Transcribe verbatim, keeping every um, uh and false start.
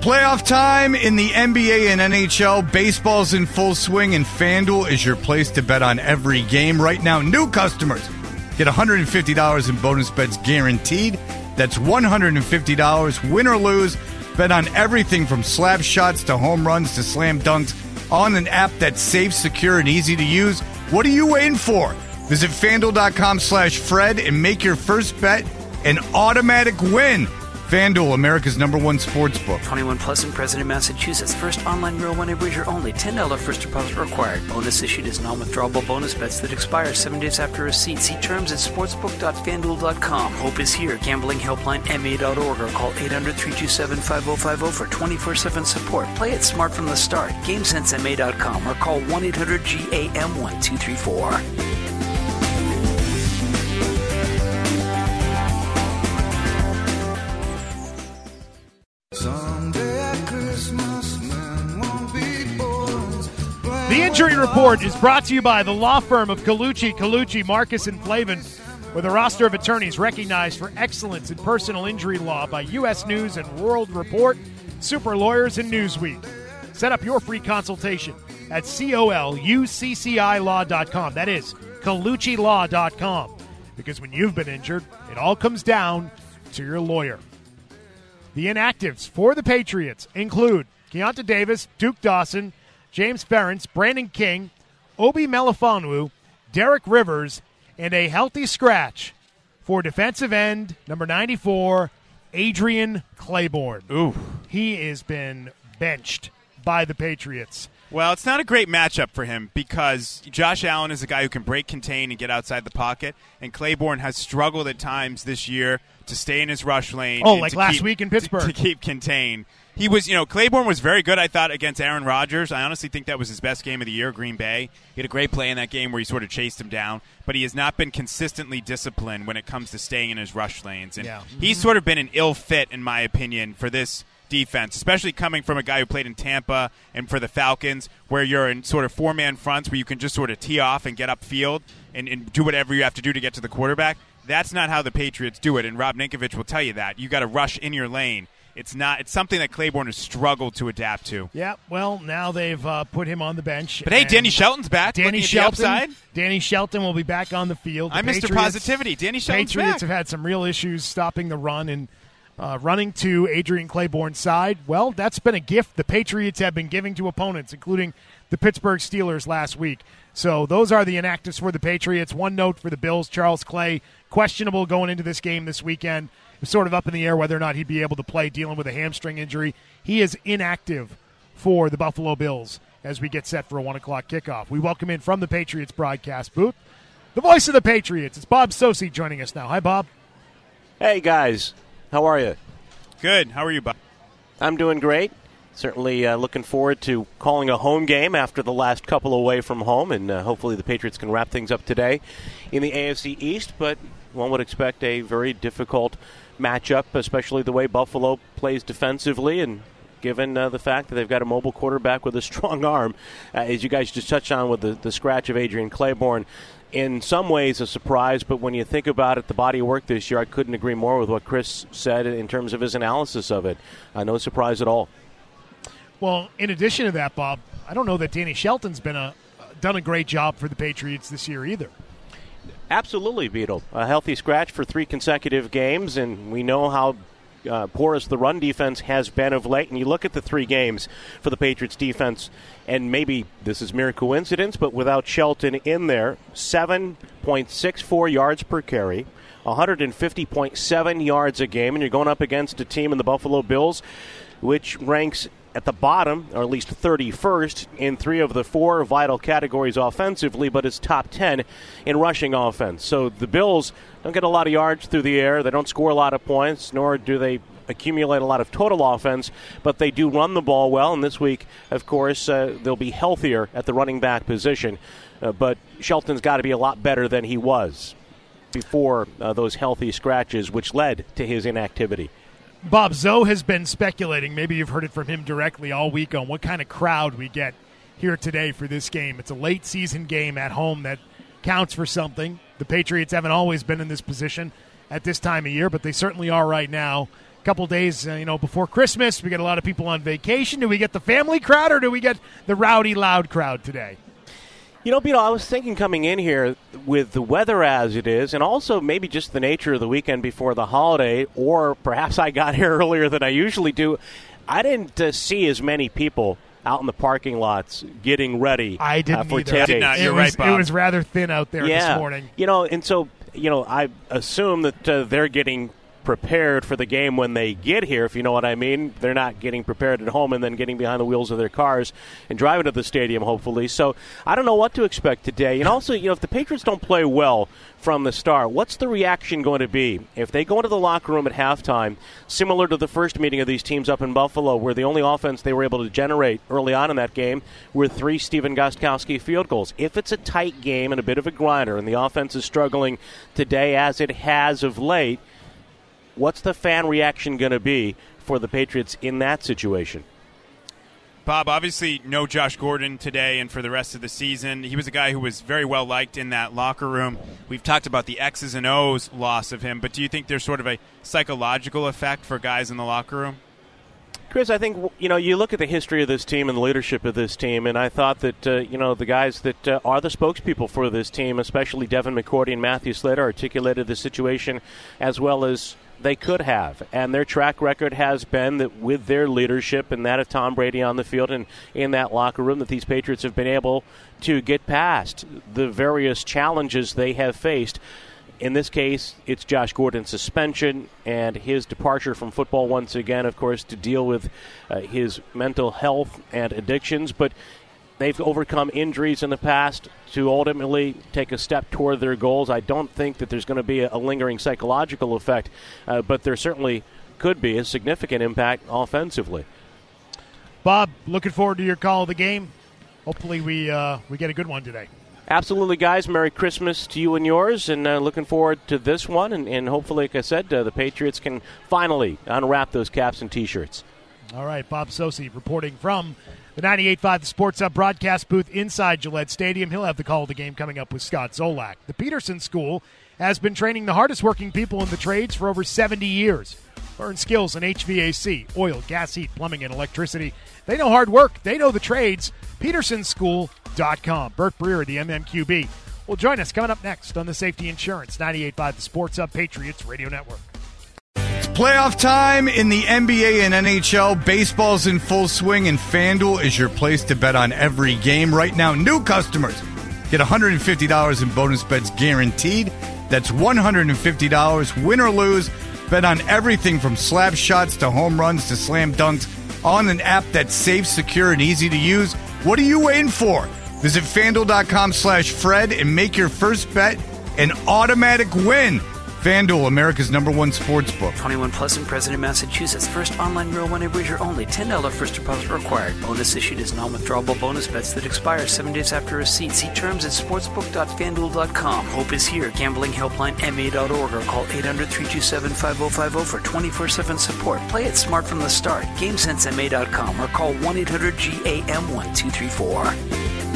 Playoff time in the N B A and N H L. Baseball's in full swing, and FanDuel is your place to bet on every game. Right now, new customers get one hundred fifty dollars in bonus bets guaranteed. That's one hundred fifty dollars, win or lose. Bet on everything from slap shots to home runs to slam dunks on an app that's safe, secure, and easy to use. What are you waiting for? Visit FanDuel.com slash Fred and make your first bet an automatic win. FanDuel, America's number one sports book. twenty-one plus in President, Massachusetts. First online real money wager only. ten dollars first deposit required. Bonus issued as non-withdrawable bonus bets that expire seven days after receipt. See terms at sportsbook dot fan duel dot com. Hope is here. Gambling helpline M A dot org or call eight hundred, three two seven, five oh five oh for twenty-four seven support. Play it smart from the start. game sense M A dot com or call one eight hundred G A M one two three four. The Injury Report is brought to you by the law firm of Colucci, Colucci, Marcus, and Flavin, with a roster of attorneys recognized for excellence in personal injury law by U S News and World Report, Super Lawyers, and Newsweek. Set up your free consultation at C O L U C C I law dot com. That is Colucci law dot com. Because when you've been injured, it all comes down to your lawyer. The inactives for the Patriots include Keonta Davis, Duke Dawson, James Ferentz, Brandon King, Obi Melifonwu, Derek Rivers, and a healthy scratch for defensive end number ninety-four, Adrian Claiborne. Ooh. He has been benched by the Patriots. Well, it's not a great matchup for him because Josh Allen is a guy who can break, contain, and get outside the pocket, and Claiborne has struggled at times this year to stay in his rush lane. Oh, and like to last keep, week in Pittsburgh. To, to keep contained. He was, you know, Claiborne was very good, I thought, against Aaron Rodgers. I honestly think that was his best game of the year, Green Bay. He had a great play in that game where he sort of chased him down, but he has not been consistently disciplined when it comes to staying in his rush lanes. And yeah. he's sort of been an ill fit, in my opinion, for this defense, especially coming from a guy who played in Tampa and for the Falcons, where you're in sort of four-man fronts where you can just sort of tee off and get upfield and, and do whatever you have to do to get to the quarterback. That's not how the Patriots do it, and Rob Ninkovich will tell you that. You got to rush in your lane. It's not. It's something that Claiborne has struggled to adapt to. Yeah, well, now they've uh, put him on the bench. But hey, Danny Shelton's back. Danny Shelton, Danny Shelton will be back on the field. The I'm Mister Positivity. Danny Shelton's Patriots back. have had some real issues stopping the run and uh, running to Adrian Claiborne's side. Well, that's been a gift the Patriots have been giving to opponents, including the Pittsburgh Steelers last week. So those are the inactives for the Patriots. One note for the Bills, Charles Clay, questionable going into this game this weekend. It was sort of up in the air whether or not he'd be able to play, dealing with a hamstring injury. He is inactive for the Buffalo Bills as we get set for a one o'clock kickoff. We welcome in from the Patriots broadcast booth the voice of the Patriots. It's Bob Socci joining us now. Hi, Bob. Hey, guys. How are you? Good. How are you, Bob? I'm doing great. Certainly uh, looking forward to calling a home game after the last couple away from home, and uh, hopefully the Patriots can wrap things up today in the A F C East, but one would expect a very difficult matchup, especially the way Buffalo plays defensively, and given uh, the fact that they've got a mobile quarterback with a strong arm, uh, as you guys just touched on with the, the scratch of Adrian Claiborne. In some ways a surprise, but when you think about it, the body of work this year, I couldn't agree more with what Chris said in terms of his analysis of it. Uh, no surprise at all. Well, in addition to that, Bob, I don't know that Danny Shelton's been a done a great job for the Patriots this year either. Absolutely, Beetle. A healthy scratch for three consecutive games, and we know how uh, porous the run defense has been of late. And you look at the three games for the Patriots defense, and maybe this is mere coincidence, but without Shelton in there, seven point six four yards per carry, one hundred fifty point seven yards a game, and you're going up against a team in the Buffalo Bills, which ranks at the bottom, or at least thirty-first, in three of the four vital categories offensively, but it's top ten in rushing offense. So the Bills don't get a lot of yards through the air. They don't score a lot of points, nor do they accumulate a lot of total offense, but they do run the ball well. And this week, of course, uh, they'll be healthier at the running back position. Uh, but Shelton's got to be a lot better than he was before uh, those healthy scratches, which led to his inactivity. Bob, Zoe has been speculating, maybe you've heard it from him directly all week, on what kind of crowd we get here today for this game. It's a late-season game at home that counts for something. The Patriots haven't always been in this position at this time of year, but they certainly are right now. couple days, uh, you know, before Christmas. We get a lot of people on vacation. Do we get the family crowd or do we get the rowdy, loud crowd today? You know, Beto, I was thinking coming in here with the weather as it is, and also maybe just the nature of the weekend before the holiday, or perhaps I got here earlier than I usually do, I didn't uh, see as many people out in the parking lots getting ready. I didn't uh, for either. tailgates. Did not. You're it was, right, Bob. It was rather thin out there yeah. this morning. You know, and so, you know, I assume that uh, they're getting prepared for the game when they get here, if you know what I mean. They're not getting prepared at home and then getting behind the wheels of their cars and driving to the stadium, hopefully. So I don't know what to expect today. And also, you know, if the Patriots don't play well from the start, what's the reaction going to be? If they go into the locker room at halftime, similar to the first meeting of these teams up in Buffalo, where the only offense they were able to generate early on in that game were three Stephen Gostkowski field goals. If it's a tight game and a bit of a grinder and the offense is struggling today as it has of late, what's the fan reaction going to be for the Patriots in that situation? Bob, obviously no Josh Gordon today and for the rest of the season. He was a guy who was very well liked in that locker room. We've talked about the X's and O's loss of him, but do you think there's sort of a psychological effect for guys in the locker room? Chris, I think, you know, you look at the history of this team and the leadership of this team, and I thought that, uh, you know, the guys that uh, are the spokespeople for this team, especially Devin McCourty and Matthew Slater, articulated the situation as well as they could have. And their track record has been that with their leadership and that of Tom Brady on the field and in that locker room, that these Patriots have been able to get past the various challenges they have faced. In this case, it's Josh Gordon's suspension and his departure from football once again, of course, to deal with uh, his mental health and addictions. But they've overcome injuries in the past to ultimately take a step toward their goals. I don't think that there's going to be a, a lingering psychological effect, uh, but there certainly could be a significant impact offensively. Bob, looking forward to your call of the game. Hopefully we uh, we get a good one today. Absolutely, guys. Merry Christmas to you and yours, and uh, looking forward to this one. And, and hopefully, like I said, uh, the Patriots can finally unwrap those caps and T-shirts. All right, Bob Socci reporting from the ninety-eight point five The Sports Hub broadcast booth inside Gillette Stadium. He'll have the call of the game coming up with Scott Zolak. The Peterson School has been training the hardest working people in the trades for over seventy years. Learn skills in H V A C, oil, gas, heat, plumbing, and electricity. They know hard work. They know the trades. Peterson School dot com. Bert Breer, the M M Q B, will join us coming up next on the Safety Insurance ninety-eight point five The Sports Hub Patriots Radio Network. It's playoff time in the N B A and N H L. Baseball's in full swing, and FanDuel is your place to bet on every game. Right now, new customers get one hundred fifty dollars in bonus bets guaranteed. That's one hundred fifty dollars, win or lose. Bet on everything from slap shots to home runs to slam dunks on an app that's safe, secure, and easy to use. What are you waiting for? Visit FanDuel.com slash Fred and make your first bet an automatic win. FanDuel, America's number one sports book. twenty-one plus and present in Massachusetts. First online real money wager only. ten dollars first deposit required. Bonus issued as non-withdrawable bonus bets that expire seven days after receipt. See terms at sportsbook dot fanduel dot com. Hope is here. Gambling helpline M A dot org or call eight hundred, three two seven, five oh five oh for twenty-four seven support. Play it smart from the start. GameSense M A dot com or call one eight hundred G A M one two three four.